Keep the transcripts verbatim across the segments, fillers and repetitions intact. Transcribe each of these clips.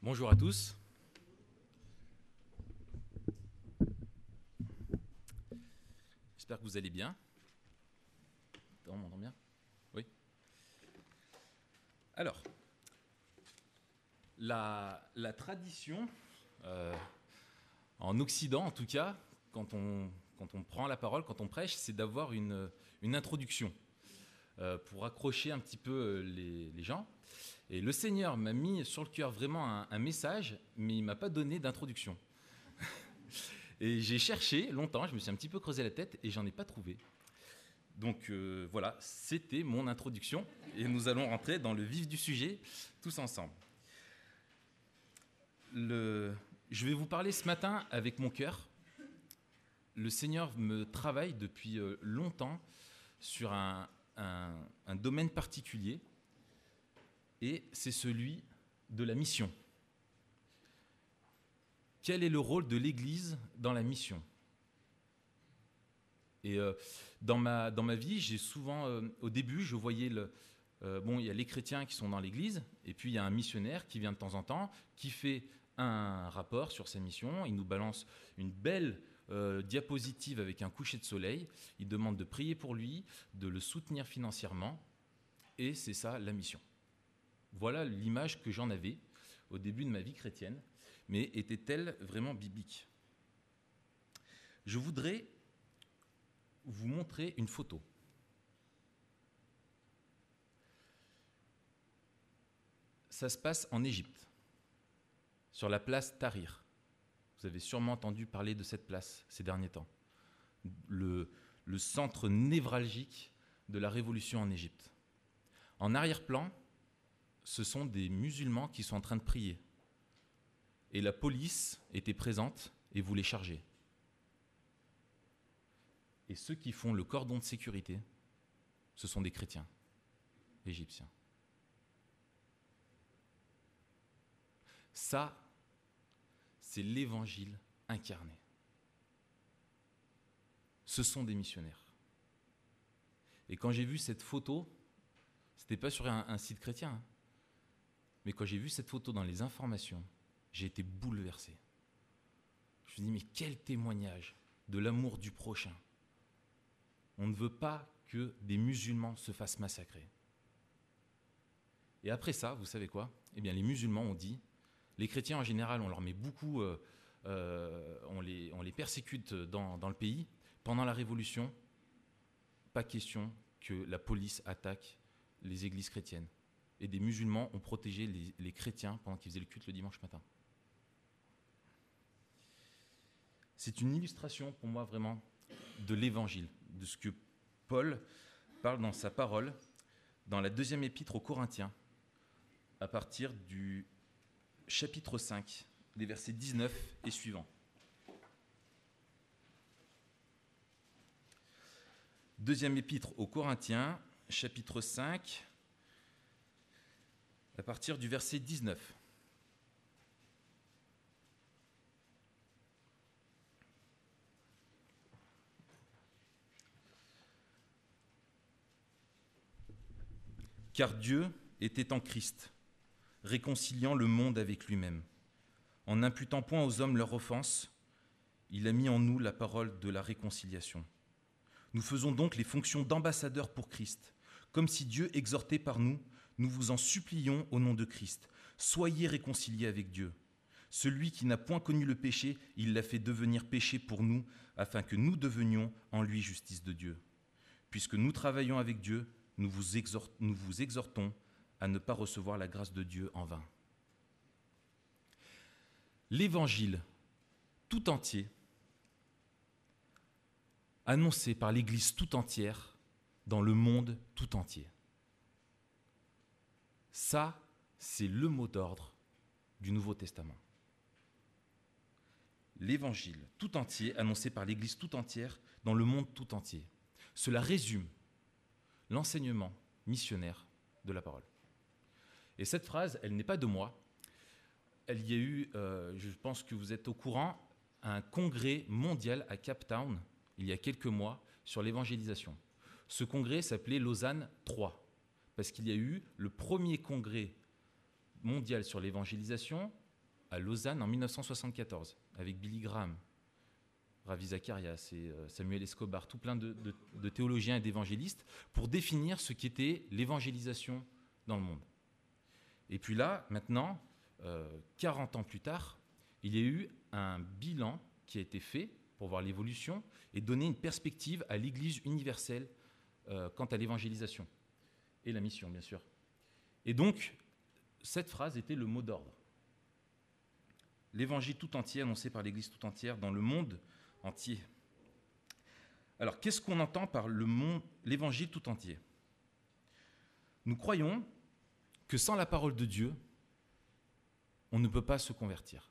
Bonjour à tous. J'espère que vous allez bien. On m'entend bien? Oui. Alors, la, la tradition, euh, en Occident en tout cas, quand on, quand on prend la parole, quand on prêche, c'est d'avoir une, une introduction euh, pour accrocher un petit peu les, les gens. Et le Seigneur m'a mis sur le cœur vraiment un, un message, mais il ne m'a pas donné d'introduction. Et j'ai cherché longtemps, je me suis un petit peu creusé la tête et j'en ai pas trouvé. Donc euh, voilà, c'était mon introduction et nous allons rentrer dans le vif du sujet tous ensemble. Le... Je vais vous parler ce matin avec mon cœur. Le Seigneur me travaille depuis longtemps sur un, un, un domaine particulier et c'est celui de la mission. Quel est le rôle de l'Église dans la mission ? Et euh, dans, ma, dans ma vie, j'ai souvent, euh, au début, je voyais, le, euh, bon, il y a les chrétiens qui sont dans l'Église, et puis il y a un missionnaire qui vient de temps en temps, qui fait un rapport sur sa mission, il nous balance une belle euh, diapositive avec un coucher de soleil, il demande de prier pour lui, de le soutenir financièrement, et c'est ça la mission. Voilà l'image que j'en avais au début de ma vie chrétienne, mais était-elle vraiment biblique ? Je voudrais vous montrer une photo. Ça se passe en Égypte, sur la place Tahrir. Vous avez sûrement entendu parler de cette place ces derniers temps. Le, le centre névralgique de la révolution en Égypte. En arrière-plan, ce sont des musulmans qui sont en train de prier. Et la police était présente et voulait charger. Et ceux qui font le cordon de sécurité, ce sont des chrétiens égyptiens. Ça, c'est l'évangile incarné. Ce sont des missionnaires. Et quand j'ai vu cette photo, c'était pas sur un, un site chrétien, hein, mais quand j'ai vu cette photo dans les informations, j'ai été bouleversé. Je me suis dit, mais quel témoignage de l'amour du prochain. On ne veut pas que des musulmans se fassent massacrer. Et après ça, vous savez quoi ? Eh bien, les musulmans ont dit, les chrétiens en général, on leur met beaucoup, euh, euh, on, les, on les persécute dans, dans le pays. Pendant la Révolution, pas question que la police attaque les églises chrétiennes. Et des musulmans ont protégé les, les chrétiens pendant qu'ils faisaient le culte le dimanche matin. C'est une illustration pour moi vraiment de l'évangile, de ce que Paul parle dans sa parole, dans la deuxième épître aux Corinthiens, à partir du chapitre cinq, des versets dix-neuf et suivants. Deuxième épître aux Corinthiens, chapitre cinq, à partir du verset dix-neuf. Car Dieu était en Christ, réconciliant le monde avec lui-même. En n'imputant point aux hommes leur offense, il a mis en nous la parole de la réconciliation. Nous faisons donc les fonctions d'ambassadeurs pour Christ. Comme si Dieu exhortait par nous, nous vous en supplions au nom de Christ. Soyez réconciliés avec Dieu. Celui qui n'a point connu le péché, il l'a fait devenir péché pour nous, afin que nous devenions en lui justice de Dieu. Puisque nous travaillons avec Dieu, nous vous, exhort, nous vous exhortons à ne pas recevoir la grâce de Dieu en vain. L'évangile tout entier, annoncé par l'Église tout entière, dans le monde tout entier. Ça, c'est le mot d'ordre du Nouveau Testament. L'évangile tout entier, annoncé par l'Église tout entière, dans le monde tout entier. Cela résume l'enseignement missionnaire de la parole. Et cette phrase, elle n'est pas de moi. Elle y a eu, euh, je pense que vous êtes au courant, un congrès mondial à Cape Town, il y a quelques mois, sur l'évangélisation. Ce congrès s'appelait Lausanne trois, parce qu'il y a eu le premier congrès mondial sur l'évangélisation à Lausanne en mille neuf cent soixante-quatorze, avec Billy Graham, Ravi Zacharias et Samuel Escobar, tout plein de, de, de théologiens et d'évangélistes, pour définir ce qu'était l'évangélisation dans le monde. Et puis là, maintenant, euh, quarante ans plus tard, il y a eu un bilan qui a été fait pour voir l'évolution et donner une perspective à l'Église universelle euh, quant à l'évangélisation et la mission, bien sûr. Et donc, cette phrase était le mot d'ordre. L'évangile tout entier annoncé par l'Église tout entière dans le monde entier. Alors, qu'est-ce qu'on entend par le monde, l'évangile tout entier ? Nous croyons que sans la parole de Dieu, on ne peut pas se convertir.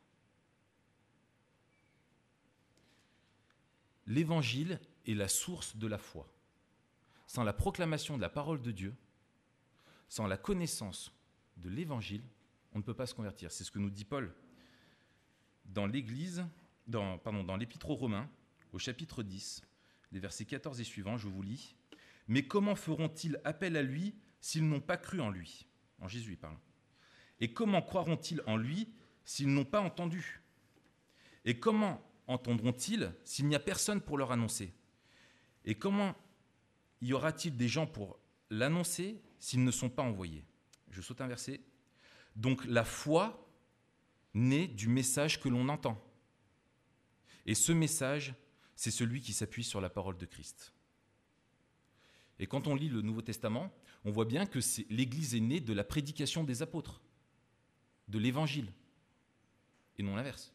L'évangile est la source de la foi. Sans la proclamation de la parole de Dieu, sans la connaissance de l'évangile, on ne peut pas se convertir. C'est ce que nous dit Paul dans l'Église, dans, pardon, dans l'Épître aux Romains, au chapitre dix, les versets quatorze et suivants, je vous lis. « Mais comment feront-ils appel à lui s'ils n'ont pas cru en lui ?» En Jésus, il parle. « Et comment croiront-ils en lui s'ils n'ont pas entendu ? Et comment entendront-ils s'il n'y a personne pour leur annoncer ? Et comment y aura-t-il des gens pour l'annoncer s'ils ne sont pas envoyés ?» Je saute un verset. « Donc la foi naît du message que l'on entend. Et ce message, c'est celui qui s'appuie sur la parole de Christ. » Et quand on lit le Nouveau Testament, on voit bien que c'est, l'Église est née de la prédication des apôtres, de l'Évangile, et non l'inverse.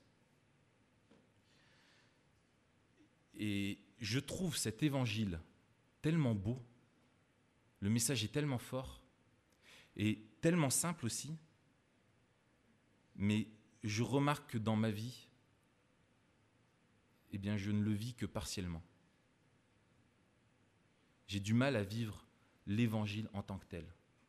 Et je trouve cet Évangile tellement beau, le message est tellement fort, et tellement simple aussi, mais je remarque que dans ma vie, eh bien, je ne le vis que partiellement. J'ai du mal à vivre l'Évangile en tant que tel.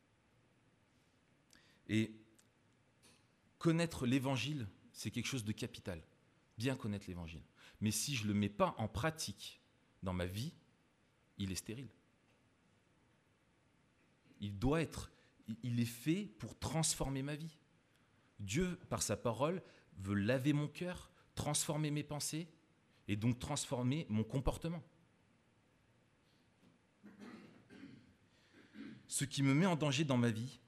Et connaître l'Évangile, c'est quelque chose de capital. Bien connaître l'Évangile. Mais si je ne le mets pas en pratique dans ma vie, il est stérile. Il doit être, il est fait pour transformer ma vie. Dieu, par sa parole, veut laver mon cœur, transformer mes pensées et donc transformer mon comportement. Ce qui me met en danger dans ma vie,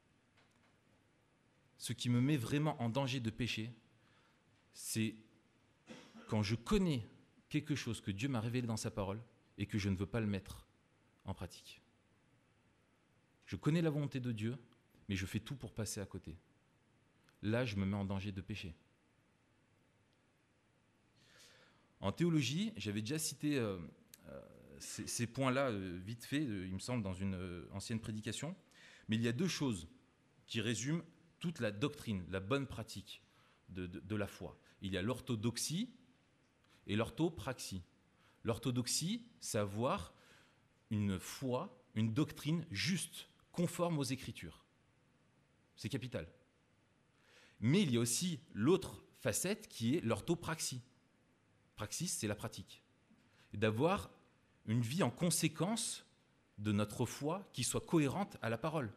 ce qui me met vraiment en danger de péché, c'est quand je connais quelque chose que Dieu m'a révélé dans sa parole et que je ne veux pas le mettre en pratique. Je connais la volonté de Dieu, mais je fais tout pour passer à côté. Là, je me mets en danger de péché. En théologie, j'avais déjà cité euh, euh, ces, ces points-là euh, vite fait, euh, il me semble, dans une euh, ancienne prédication, mais il y a deux choses qui résument toute la doctrine, la bonne pratique de, de, de la foi. Il y a l'orthodoxie et l'orthopraxie. L'orthodoxie, c'est avoir une foi, une doctrine juste, conforme aux Écritures. C'est capital. Mais il y a aussi l'autre facette qui est l'orthopraxie. Praxis, c'est la pratique. Et d'avoir une vie en conséquence de notre foi qui soit cohérente à la parole.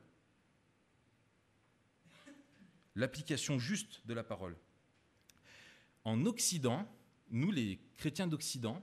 L'application juste de la parole. En Occident, nous les chrétiens d'Occident,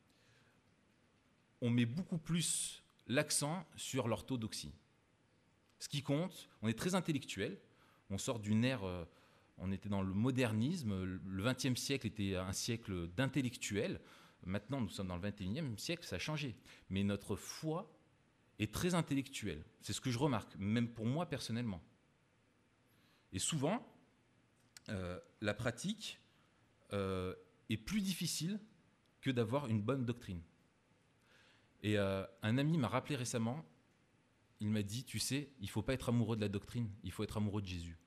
on met beaucoup plus l'accent sur l'orthodoxie. Ce qui compte, on est très intellectuel, on sort d'une ère, euh, on était dans le modernisme, le vingtième siècle était un siècle d'intellectuels, maintenant nous sommes dans le vingt et unième siècle, ça a changé. Mais notre foi est très intellectuelle, c'est ce que je remarque, même pour moi personnellement. Et souvent, euh, la pratique euh, est plus difficile que d'avoir une bonne doctrine. Et euh, un ami m'a rappelé récemment, il m'a dit, tu sais, il ne faut pas être amoureux de la doctrine, il faut être amoureux de Jésus.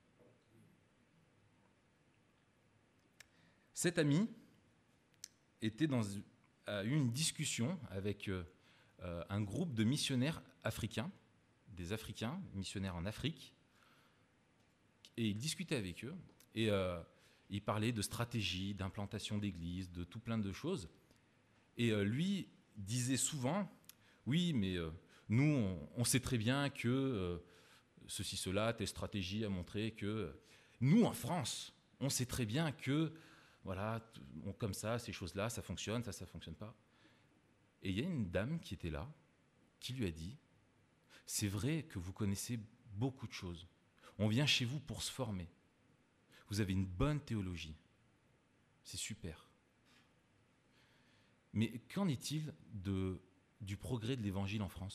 Cet ami était dans, a eu une discussion avec euh, un groupe de missionnaires africains, des Africains, missionnaires en Afrique, et il discutait avec eux, et euh, il parlait de stratégie, d'implantation d'église, de tout plein de choses. Et euh, lui disait souvent, oui, mais euh, nous, on, on sait très bien que euh, ceci, cela, telle stratégie a montré que... Nous, en France, On sait très bien que, voilà, on, comme ça, ces choses-là, ça fonctionne, ça, ça ne fonctionne pas. Et il y a une dame qui était là, qui lui a dit, c'est vrai que vous connaissez beaucoup de choses. On vient chez vous pour se former. Vous avez une bonne théologie. C'est super. Mais qu'en est-il de, du progrès de l'Évangile en France ?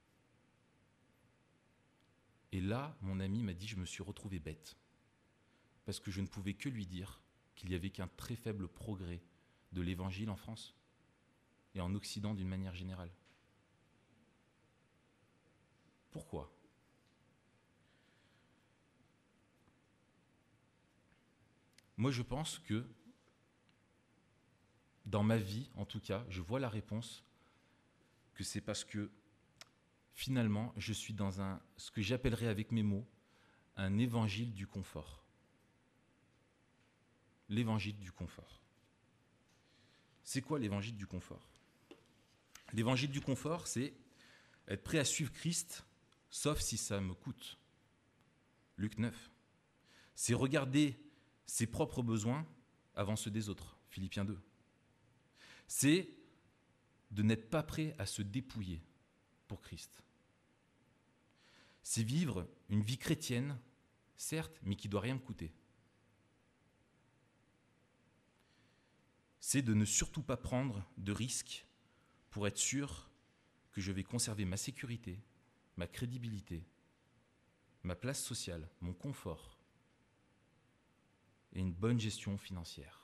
Et là, mon ami m'a dit, je me suis retrouvé bête. Parce que je ne pouvais que lui dire qu'il n'y avait qu'un très faible progrès de l'Évangile en France et en Occident d'une manière générale. Pourquoi ? Moi, je pense que, dans ma vie, en tout cas, je vois la réponse, que c'est parce que, finalement, je suis dans un, ce que j'appellerais avec mes mots, un évangile du confort. L'évangile du confort. C'est quoi l'évangile du confort ? L'évangile du confort, c'est être prêt à suivre Christ, sauf si ça me coûte. Luc neuf. C'est regarder ses propres besoins avant ceux des autres. Philippiens deux. C'est de n'être pas prêt à se dépouiller pour Christ. C'est vivre une vie chrétienne, certes, mais qui ne doit rien me coûter. C'est de ne surtout pas prendre de risques pour être sûr que je vais conserver ma sécurité, ma crédibilité, ma place sociale, mon confort et une bonne gestion financière.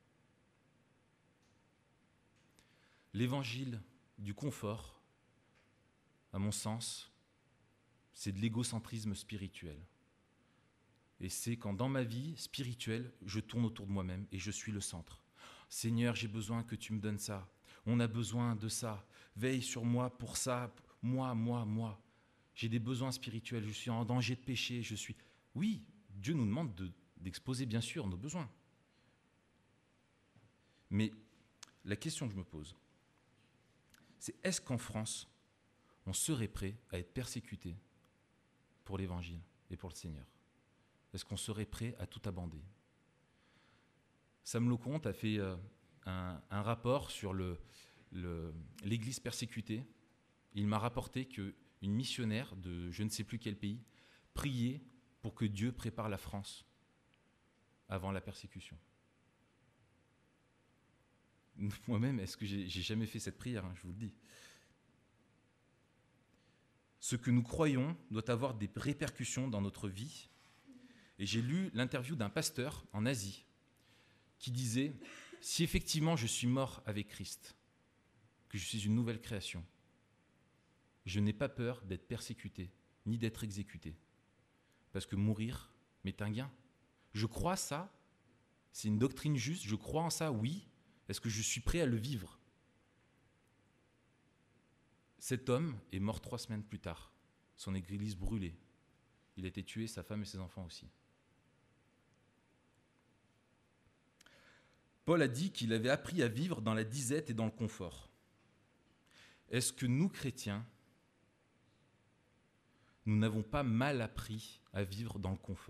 L'évangile du confort, à mon sens, c'est de l'égocentrisme spirituel. Et c'est quand dans ma vie spirituelle, je tourne autour de moi-même et je suis le centre. Seigneur, j'ai besoin que tu me donnes ça. On a besoin de ça. Veille sur moi pour ça. Moi, moi, moi. J'ai des besoins spirituels. Je suis en danger de péché. Je suis... Oui, Dieu nous demande de, d'exposer bien sûr nos besoins. Mais la question que je me pose, c'est est-ce qu'en France, on serait prêt à être persécuté pour l'Évangile et pour le Seigneur ? Est-ce qu'on serait prêt à tout abandonner ? Sam Lecomte a fait euh, un, un rapport sur le, le, l'Église persécutée. Il m'a rapporté qu'une missionnaire de je ne sais plus quel pays priait pour que Dieu prépare la France avant la persécution. Moi-même, est-ce que j'ai, j'ai jamais fait cette prière, hein, je vous le dis. Ce que nous croyons doit avoir des répercussions dans notre vie. Et j'ai lu l'interview d'un pasteur en Asie qui disait « Si effectivement je suis mort avec Christ, que je suis une nouvelle création, je n'ai pas peur d'être persécuté, ni d'être exécuté, parce que mourir m'est un gain. Je crois ça, c'est une doctrine juste, je crois en ça, oui, est-ce que je suis prêt à le vivre ?» Cet homme est mort trois semaines plus tard, son église brûlée. Il a été tué, sa femme et ses enfants aussi. Paul a dit qu'il avait appris à vivre dans la disette et dans le confort. Est-ce que nous, chrétiens, nous n'avons pas mal appris à vivre dans le confort ?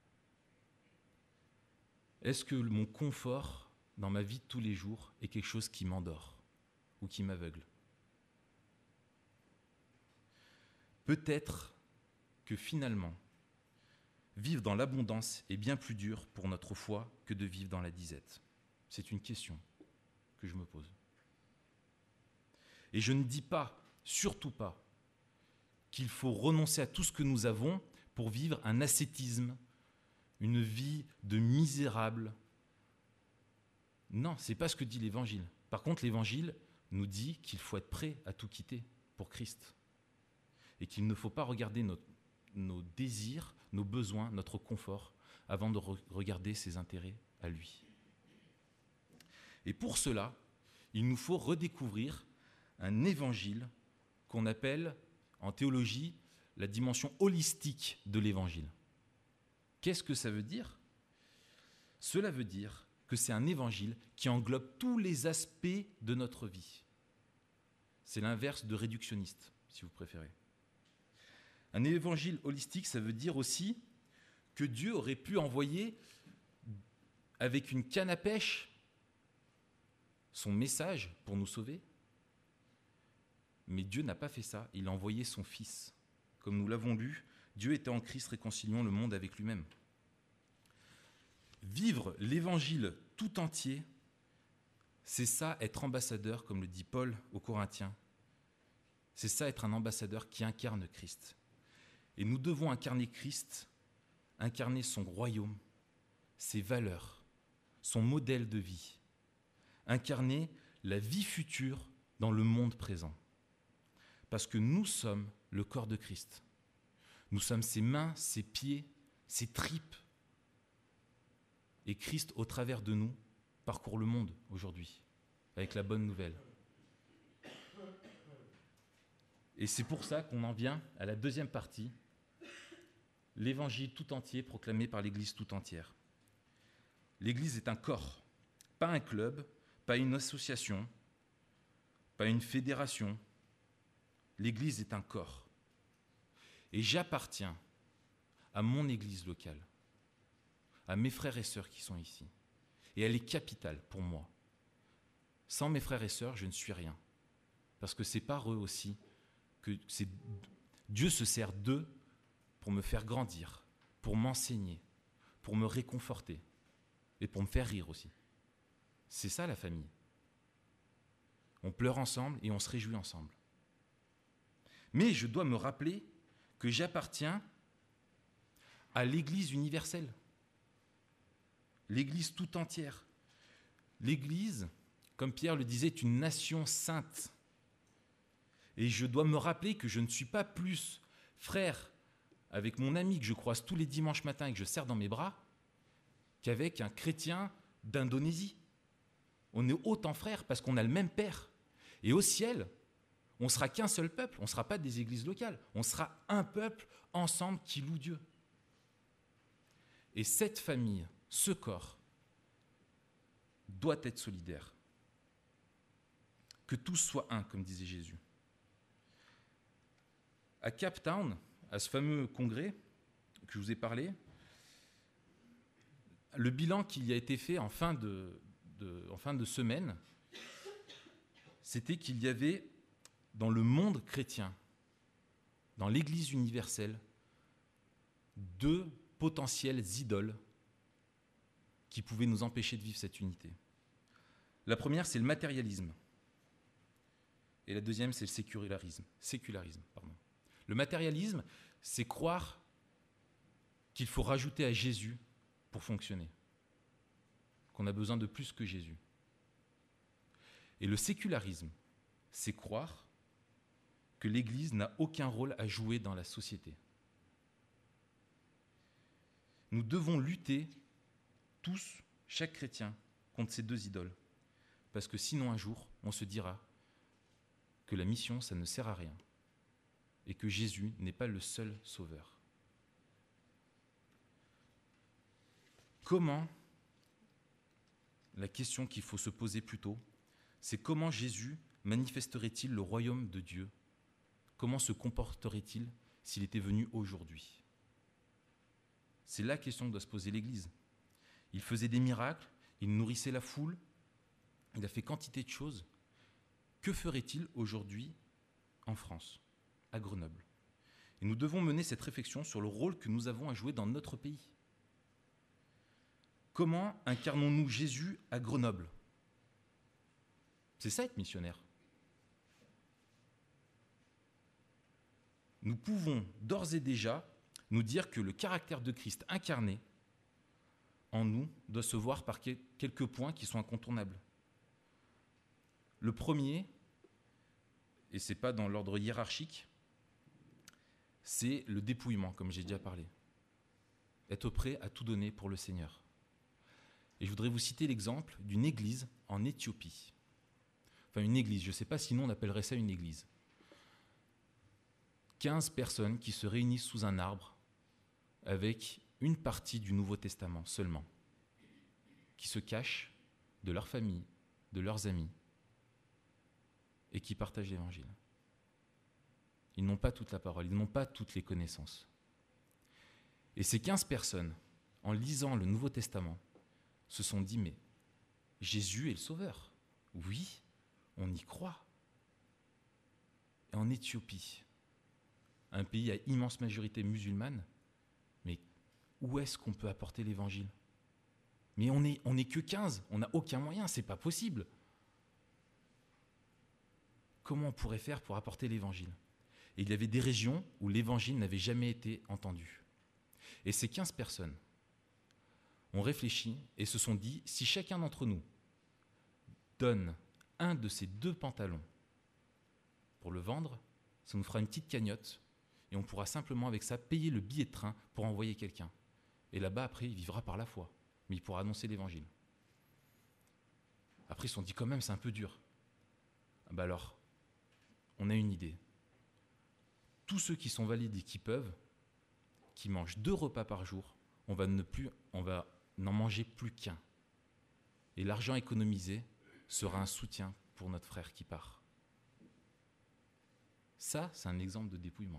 Est-ce que mon confort dans ma vie de tous les jours est quelque chose qui m'endort ou qui m'aveugle ? Peut-être que finalement, vivre dans l'abondance est bien plus dur pour notre foi que de vivre dans la disette. C'est une question que je me pose. Et je ne dis pas, surtout pas, qu'il faut renoncer à tout ce que nous avons pour vivre un ascétisme, une vie de misérable. Non, ce n'est pas ce que dit l'Évangile. Par contre, l'Évangile nous dit qu'il faut être prêt à tout quitter pour Christ. Et qu'il ne faut pas regarder nos, nos désirs, nos besoins, notre confort, avant de re- regarder ses intérêts à lui. Et pour cela, il nous faut redécouvrir un évangile qu'on appelle, en théologie, la dimension holistique de l'évangile. Qu'est-ce que ça veut dire ? Cela veut dire que c'est un évangile qui englobe tous les aspects de notre vie. C'est l'inverse de réductionniste, si vous préférez. Un évangile holistique, ça veut dire aussi que Dieu aurait pu envoyer avec une canne à pêche son message pour nous sauver. Mais Dieu n'a pas fait ça, il a envoyé son Fils. Comme nous l'avons lu, Dieu était en Christ réconciliant le monde avec lui-même. Vivre l'évangile tout entier, c'est ça être ambassadeur, comme le dit Paul aux Corinthiens. C'est ça être un ambassadeur qui incarne Christ. Et nous devons incarner Christ, incarner son royaume, ses valeurs, son modèle de vie, incarner la vie future dans le monde présent. Parce que nous sommes le corps de Christ. Nous sommes ses mains, ses pieds, ses tripes. Et Christ, au travers de nous, parcourt le monde aujourd'hui, avec la bonne nouvelle. Et c'est pour ça qu'on en vient à la deuxième partie, l'évangile tout entier proclamé par l'Église tout entière. L'Église est un corps, pas un club, pas une association, pas une fédération. L'Église est un corps. Et j'appartiens à mon Église locale, à mes frères et sœurs qui sont ici. Et elle est capitale pour moi. Sans mes frères et sœurs, je ne suis rien. Parce que c'est par eux aussi que c'est... Dieu se sert d'eux pour me faire grandir, pour m'enseigner, pour me réconforter et pour me faire rire aussi. C'est ça la famille. On pleure ensemble et on se réjouit ensemble. Mais je dois me rappeler que j'appartiens à l'Église universelle, l'Église tout entière. L'Église, comme Pierre le disait, est une nation sainte. Et je dois me rappeler que je ne suis pas plus frère avec mon ami que je croise tous les dimanches matins et que je serre dans mes bras qu'avec un chrétien d'Indonésie. On est autant frères parce qu'on a le même Père. Et au ciel, on ne sera qu'un seul peuple, on ne sera pas des églises locales, on sera un peuple ensemble qui loue Dieu. Et cette famille, ce corps, doit être solidaire. Que tous soient un, comme disait Jésus. À Cape Town, à ce fameux congrès que je vous ai parlé, le bilan qui a été fait en fin de, de, en fin de semaine, c'était qu'il y avait dans le monde chrétien, dans l'Église universelle, deux potentielles idoles qui pouvaient nous empêcher de vivre cette unité. La première, c'est le matérialisme. Et la deuxième, c'est le sécularisme. sécularisme pardon. Le matérialisme, c'est croire qu'il faut rajouter à Jésus pour fonctionner, qu'on a besoin de plus que Jésus. Et le sécularisme, c'est croire que l'Église n'a aucun rôle à jouer dans la société. Nous devons lutter, tous, chaque chrétien, contre ces deux idoles. Parce que sinon, un jour, on se dira que la mission, ça ne sert à rien. Et que Jésus n'est pas le seul sauveur. Comment, la question qu'il faut se poser plutôt, c'est comment Jésus manifesterait-il le royaume de Dieu? Comment se comporterait-il s'il était venu aujourd'hui? C'est la question que doit se poser l'Église. Il faisait des miracles, il nourrissait la foule, il a fait quantité de choses. Que ferait-il aujourd'hui en France, à Grenoble? Et nous devons mener cette réflexion sur le rôle que nous avons à jouer dans notre pays. Comment incarnons-nous Jésus à Grenoble? C'est ça être missionnaire. Nous pouvons d'ores et déjà nous dire que le caractère de Christ incarné en nous doit se voir par quelques points qui sont incontournables. Le premier, et ce n'est pas dans l'ordre hiérarchique, c'est le dépouillement, comme j'ai déjà parlé. Être prêt à tout donner pour le Seigneur. Et je voudrais vous citer l'exemple d'une église en Éthiopie. Enfin, une église, je ne sais pas si nous on appellerait ça une église. quinze personnes qui se réunissent sous un arbre avec une partie du Nouveau Testament seulement, qui se cachent de leur famille, de leurs amis, et qui partagent l'Évangile. Ils n'ont pas toute la parole, ils n'ont pas toutes les connaissances. Et ces quinze personnes, en lisant le Nouveau Testament, se sont dit, mais Jésus est le Sauveur. Oui, on y croit. Et en Éthiopie, un pays à immense majorité musulmane, mais où est-ce qu'on peut apporter l'évangile ? Mais on n'est on est que quinze, on n'a aucun moyen, c'est pas possible. Comment on pourrait faire pour apporter l'évangile ? Et il y avait des régions où l'évangile n'avait jamais été entendu. Et ces quinze personnes ont réfléchi et se sont dit, si chacun d'entre nous donne un de ces deux pantalons pour le vendre, ça nous fera une petite cagnotte et on pourra simplement avec ça payer le billet de train pour envoyer quelqu'un. Et là-bas, après, il vivra par la foi, mais il pourra annoncer l'évangile. Après, ils se sont dit quand même, c'est un peu dur. Ah bah alors, on a une idée. Tous ceux qui sont valides et qui peuvent, qui mangent deux repas par jour, on va ne plus, on va n'en manger plus qu'un. Et l'argent économisé sera un soutien pour notre frère qui part. Ça, c'est un exemple de dépouillement.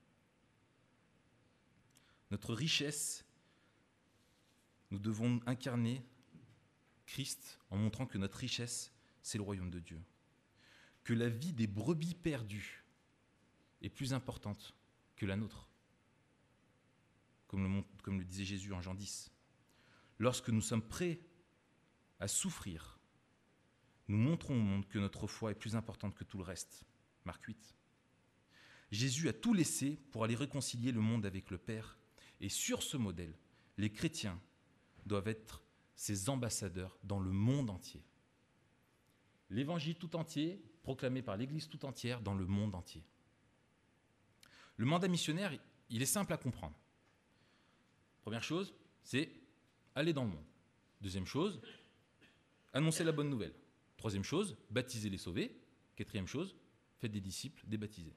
Notre richesse, nous devons incarner Christ en montrant que notre richesse, c'est le royaume de Dieu. Que la vie des brebis perdues est plus importante que la nôtre. Comme le, comme le disait Jésus en Jean dix. Lorsque nous sommes prêts à souffrir, nous montrons au monde que notre foi est plus importante que tout le reste. Marc huit. Jésus a tout laissé pour aller réconcilier le monde avec le Père. Et sur ce modèle, les chrétiens doivent être ses ambassadeurs dans le monde entier. L'évangile tout entier, proclamé par l'Église tout entière dans le monde entier. Le mandat missionnaire, il est simple à comprendre. Première chose, c'est aller dans le monde. Deuxième chose, annoncer la bonne nouvelle. Troisième chose, baptiser les sauvés. Quatrième chose, faites des disciples, des baptisés.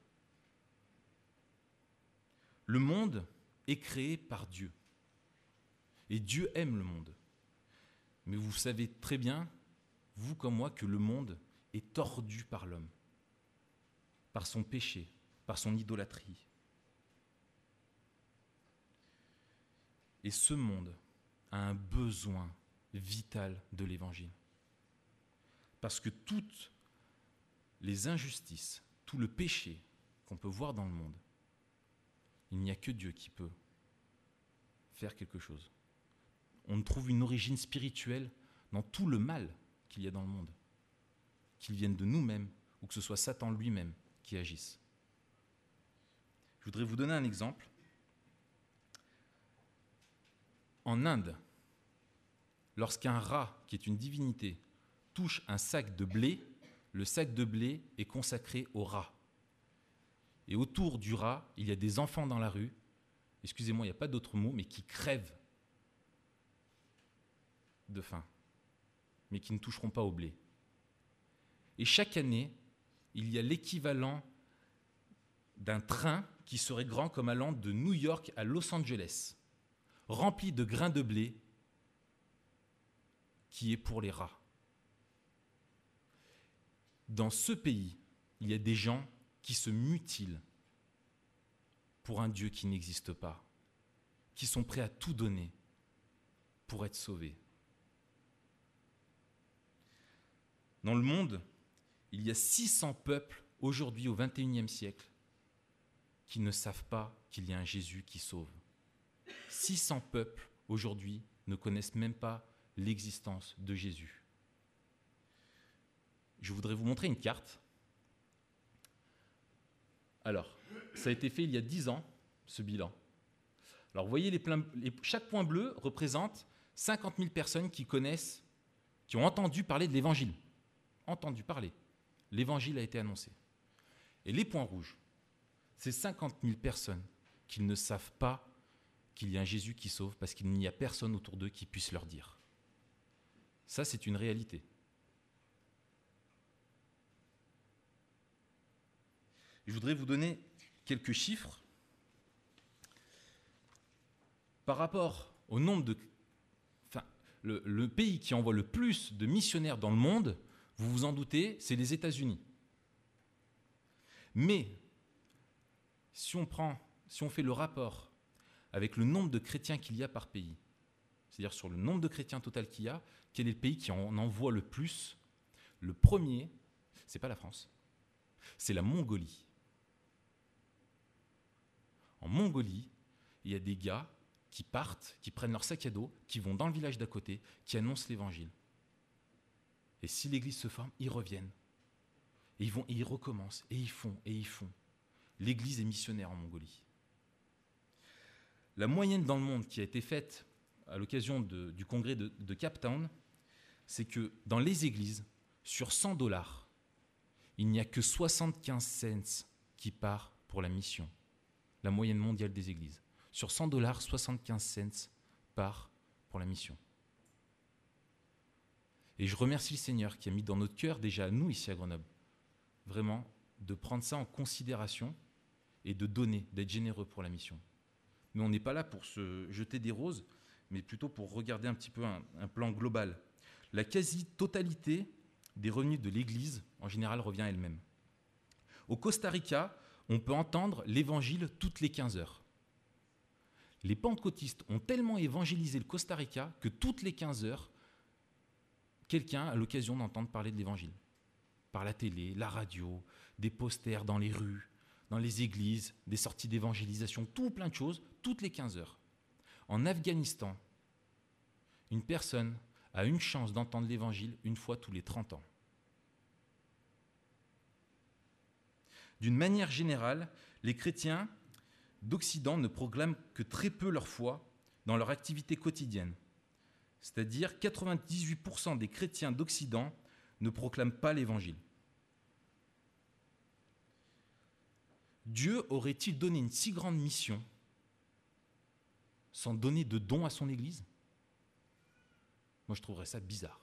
Le monde est créé par Dieu. Et Dieu aime le monde. Mais vous savez très bien, vous comme moi, que le monde est tordu par l'homme, par son péché, par son idolâtrie. Et ce monde a un besoin vital de l'Évangile. Parce que toutes les injustices, tout le péché qu'on peut voir dans le monde, il n'y a que Dieu qui peut faire quelque chose. On trouve une origine spirituelle dans tout le mal qu'il y a dans le monde, qu'il vienne de nous-mêmes ou que ce soit Satan lui-même qui agisse. Je voudrais vous donner un exemple. En Inde, lorsqu'un rat, qui est une divinité, touche un sac de blé, le sac de blé est consacré au rat. Et autour du rat, il y a des enfants dans la rue, excusez-moi, il n'y a pas d'autre mot, mais qui crèvent de faim, mais qui ne toucheront pas au blé. Et chaque année, il y a l'équivalent d'un train qui serait grand comme allant de New York à Los Angeles, rempli de grains de blé, qui est pour les rats. Dans ce pays, il y a des gens qui se mutilent pour un Dieu qui n'existe pas, qui sont prêts à tout donner pour être sauvés. Dans le monde, il y a six cents peuples aujourd'hui au vingt et unième siècle qui ne savent pas qu'il y a un Jésus qui sauve. six cents peuples aujourd'hui ne connaissent même pas l'existence de Jésus. Je voudrais vous montrer une carte. Alors, ça a été fait il y a dix ans, ce bilan. Alors, vous voyez, les pleins, les, chaque point bleu représente cinquante mille personnes qui connaissent, qui ont entendu parler de l'Évangile. Entendu parler. L'Évangile a été annoncé. Et les points rouges, c'est cinquante mille personnes qui ne savent pas qu'il y a un Jésus qui sauve parce qu'il n'y a personne autour d'eux qui puisse leur dire. Ça, c'est une réalité. Je voudrais vous donner quelques chiffres par rapport au nombre de... Enfin, le, le pays qui envoie le plus de missionnaires dans le monde, vous vous en doutez, c'est les États-Unis. Mais, si on prend, si on fait le rapport avec le nombre de chrétiens qu'il y a par pays, c'est-à-dire sur le nombre de chrétiens total qu'il y a, quel est le pays qui en envoie le plus? Le premier, c'est pas la France, c'est la Mongolie. En Mongolie, il y a des gars qui partent, qui prennent leur sac à dos, qui vont dans le village d'à côté, qui annoncent l'évangile. Et si l'église se forme, ils reviennent. Et ils vont, et ils recommencent, et ils font, et ils font. L'église est missionnaire en Mongolie. La moyenne dans le monde qui a été faite à l'occasion de, du congrès de, de Cape Town, c'est que dans les églises, sur cent dollars, il n'y a que soixante-quinze cents qui part pour la mission. La moyenne mondiale des églises. Sur cent dollars, soixante-quinze cents part pour la mission. Et je remercie le Seigneur qui a mis dans notre cœur, déjà à nous ici à Grenoble, vraiment de prendre ça en considération et de donner, d'être généreux pour la mission. Mais on n'est pas là pour se jeter des roses, mais plutôt pour regarder un petit peu un, un plan global. La quasi-totalité des revenus de l'Église, en général, revient à elle-même. Au Costa Rica, on peut entendre l'évangile toutes les quinze heures. Les pentecôtistes ont tellement évangélisé le Costa Rica que toutes les quinze heures, quelqu'un a l'occasion d'entendre parler de l'évangile. Par la télé, la radio, des posters dans les rues, dans les églises, des sorties d'évangélisation, tout plein de choses, toutes les quinze heures. En Afghanistan, une personne a une chance d'entendre l'évangile une fois tous les trente ans. D'une manière générale, les chrétiens d'Occident ne proclament que très peu leur foi dans leur activité quotidienne. C'est-à-dire quatre-vingt-dix-huit pour cent des chrétiens d'Occident ne proclament pas l'évangile. Dieu aurait-il donné une si grande mission sans donner de dons à son Église? Moi, je trouverais ça bizarre.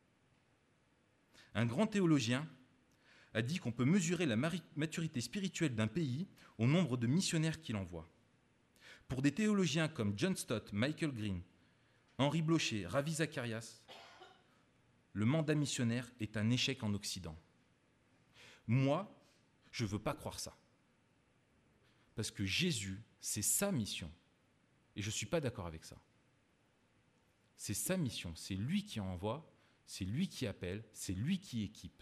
Un grand théologien a dit qu'on peut mesurer la maturité spirituelle d'un pays au nombre de missionnaires qu'il envoie. Pour des théologiens comme John Stott, Michael Green, Henri Blocher, Ravi Zacharias, le mandat missionnaire est un échec en Occident. Moi, je ne veux pas croire ça. Parce que Jésus, c'est sa mission. Et je ne suis pas d'accord avec ça. C'est sa mission, c'est lui qui envoie, c'est lui qui appelle, c'est lui qui équipe.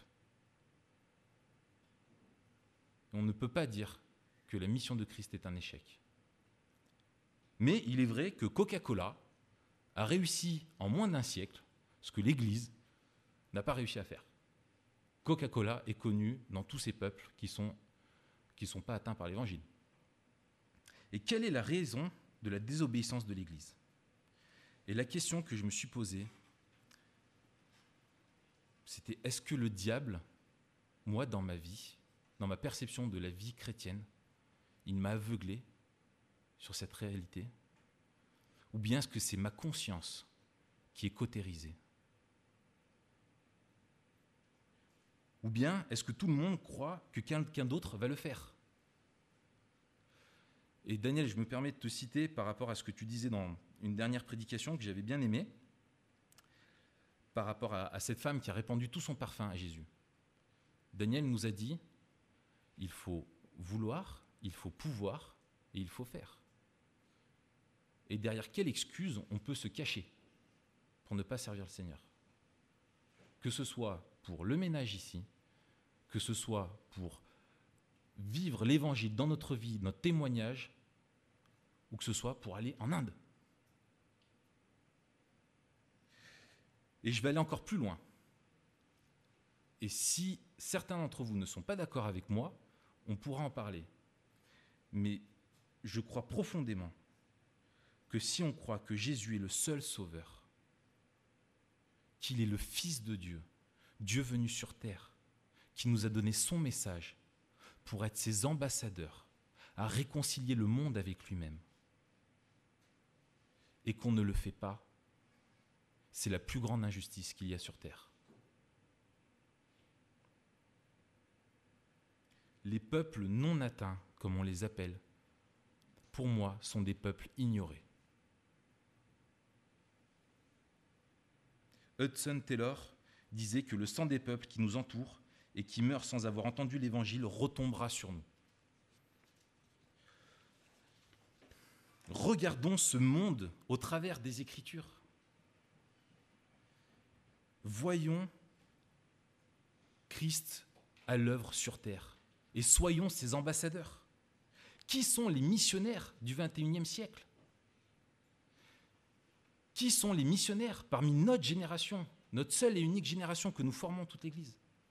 On ne peut pas dire que la mission de Christ est un échec. Mais il est vrai que Coca-Cola a réussi en moins d'un siècle ce que l'Église n'a pas réussi à faire. Coca-Cola est connu dans tous ces peuples qui sont, qui ne sont pas atteints par l'Évangile. Et quelle est la raison de la désobéissance de l'Église? Et la question que je me suis posée, c'était est-ce que le diable, moi dans ma vie, dans ma perception de la vie chrétienne, il m'a aveuglé sur cette réalité? Ou bien est-ce que c'est ma conscience qui est cautérisée? Ou bien est-ce que tout le monde croit que quelqu'un d'autre va le faire? Et Daniel, je me permets de te citer par rapport à ce que tu disais dans une dernière prédication que j'avais bien aimée, par rapport à, à cette femme qui a répandu tout son parfum à Jésus. Daniel nous a dit, il faut vouloir, il faut pouvoir et il faut faire. Et derrière quelle excuse on peut se cacher pour ne pas servir le Seigneur? Que ce soit pour le ménage ici, que ce soit pour vivre l'évangile dans notre vie, notre témoignage, ou que ce soit pour aller en Inde. Et je vais aller encore plus loin. Et si certains d'entre vous ne sont pas d'accord avec moi, on pourra en parler. Mais je crois profondément que si on croit que Jésus est le seul sauveur, qu'il est le Fils de Dieu, Dieu venu sur terre, qui nous a donné son message pour être ses ambassadeurs, à réconcilier le monde avec lui-même, et qu'on ne le fait pas, c'est la plus grande injustice qu'il y a sur terre. Les peuples non atteints, comme on les appelle, pour moi, sont des peuples ignorés. Hudson Taylor disait que le sang des peuples qui nous entourent et qui meurent sans avoir entendu l'Évangile retombera sur nous. Regardons ce monde au travers des Écritures. voyons Christ à l'œuvre sur terre et soyons ses ambassadeurs. Qui sont les missionnaires du vingt et unième siècle? Qui sont les missionnaires parmi notre génération, notre seule et unique génération que nous formons toute l'Église?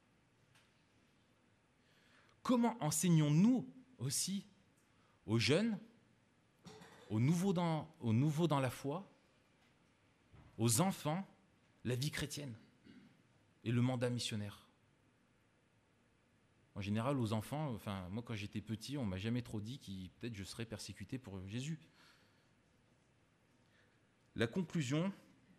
Comment enseignons-nous aussi aux jeunes, aux nouveaux dans, aux nouveaux dans la foi, aux enfants, la vie chrétienne et le mandat missionnaire? En général, aux enfants, enfin, moi quand j'étais petit, on ne m'a jamais trop dit que peut-être je serais persécuté pour Jésus. La conclusion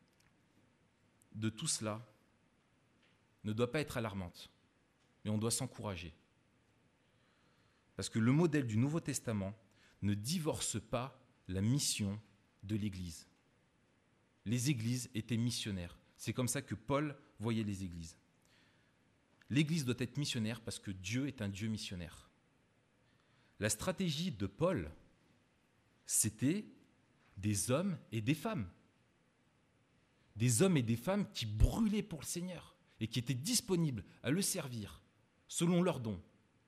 de tout cela ne doit pas être alarmante, mais on doit s'encourager. Parce que le modèle du Nouveau Testament ne divorce pas la mission de l'Église. Les églises étaient missionnaires. C'est comme ça que Paul voyait les églises. L'Église doit être missionnaire parce que Dieu est un Dieu missionnaire. La stratégie de Paul, c'était des hommes et des femmes. Des hommes et des femmes qui brûlaient pour le Seigneur et qui étaient disponibles à le servir selon leurs dons.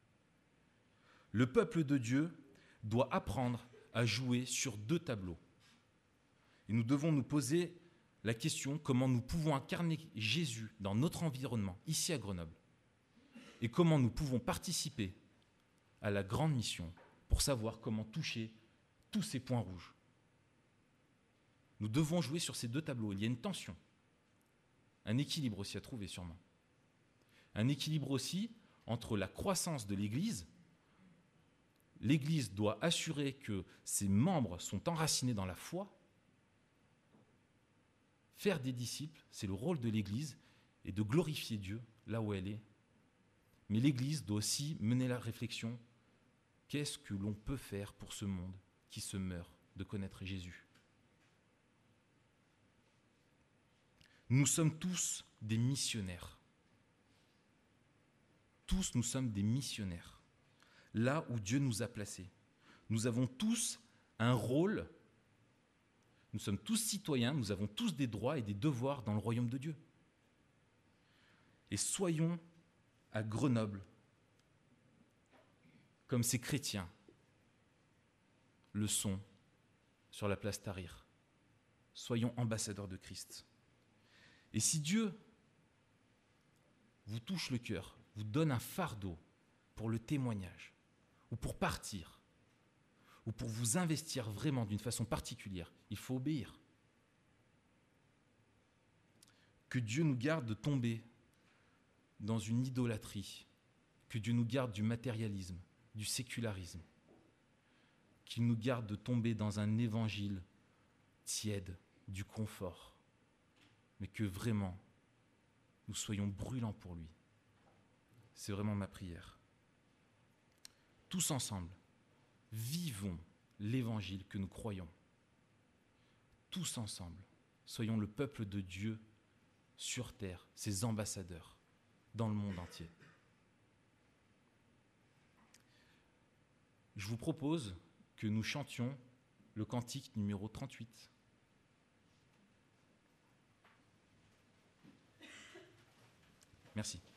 Le peuple de Dieu doit apprendre à jouer sur deux tableaux. Et nous devons nous poser la question comment nous pouvons incarner Jésus dans notre environnement, ici à Grenoble, et comment nous pouvons participer à la grande mission pour savoir comment toucher tous ces points rouges. Nous devons jouer sur ces deux tableaux. Il y a une tension, un équilibre aussi à trouver sûrement. Un équilibre aussi entre la croissance de l'Église. L'Église doit assurer que ses membres sont enracinés dans la foi. Faire des disciples, c'est le rôle de l'Église, et de glorifier Dieu là où elle est. Mais l'Église doit aussi mener la réflexion, qu'est-ce que l'on peut faire pour ce monde qui se meurt de connaître Jésus? Nous sommes tous des missionnaires. Tous nous sommes des missionnaires. Là où Dieu nous a placés. Nous avons tous un rôle, nous sommes tous citoyens, nous avons tous des droits et des devoirs dans le royaume de Dieu. Et soyons à Grenoble comme ces chrétiens le sont sur la place Tahrir. Soyons ambassadeurs de Christ. Et si Dieu vous touche le cœur, vous donne un fardeau pour le témoignage, ou pour partir, ou pour vous investir vraiment d'une façon particulière, il faut obéir. Que Dieu nous garde de tomber dans une idolâtrie, que Dieu nous garde du matérialisme, du sécularisme, qu'il nous garde de tomber dans un évangile tiède, du confort, mais que vraiment nous soyons brûlants pour lui. C'est vraiment ma prière. Tous ensemble, vivons l'évangile que nous croyons. Tous ensemble, soyons le peuple de Dieu sur terre, ses ambassadeurs dans le monde entier. Je vous propose que nous chantions le cantique numéro trente-huit. Merci.